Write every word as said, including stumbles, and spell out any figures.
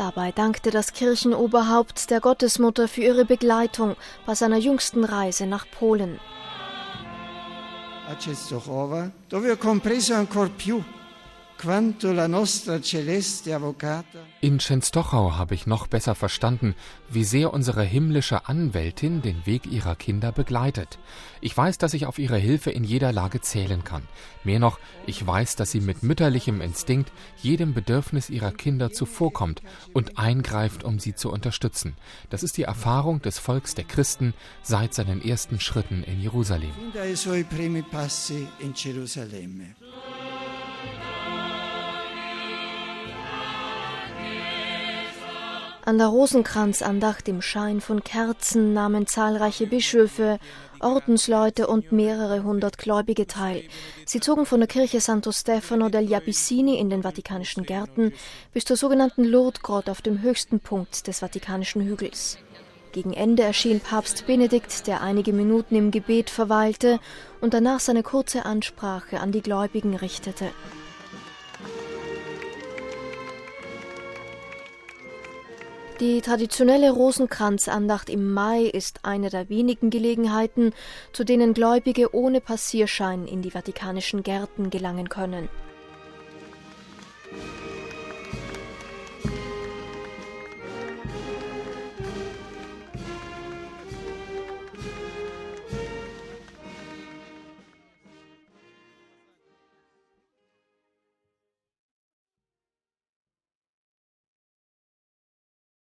Dabei dankte das Kirchenoberhaupt der Gottesmutter für ihre Begleitung bei seiner jüngsten Reise nach Polen. A Częstochowa, dove ho compreso ancor più quanto la nostra celeste avvocata. In Częstochow habe ich noch besser verstanden, wie sehr unsere himmlische Anwältin den Weg ihrer Kinder begleitet. Ich weiß, dass ich auf ihre Hilfe in jeder Lage zählen kann. Mehr noch, ich weiß, dass sie mit mütterlichem Instinkt jedem Bedürfnis ihrer Kinder zuvorkommt und eingreift, um sie zu unterstützen. Das ist die Erfahrung des Volks der Christen seit seinen ersten Schritten in Jerusalem. Fin dai suoi primi passi in Gerusalemme. An der Rosenkranzandacht im Schein von Kerzen nahmen zahlreiche Bischöfe, Ordensleute und mehrere hundert Gläubige teil. Sie zogen von der Kirche Santo Stefano degli Abissini in den Vatikanischen Gärten bis zur sogenannten Lourdes-Grotte auf dem höchsten Punkt des Vatikanischen Hügels. Gegen Ende erschien Papst Benedikt, der einige Minuten im Gebet verweilte und danach seine kurze Ansprache an die Gläubigen richtete. Die traditionelle Rosenkranzandacht im Mai ist eine der wenigen Gelegenheiten, zu denen Gläubige ohne Passierschein in die Vatikanischen Gärten gelangen können.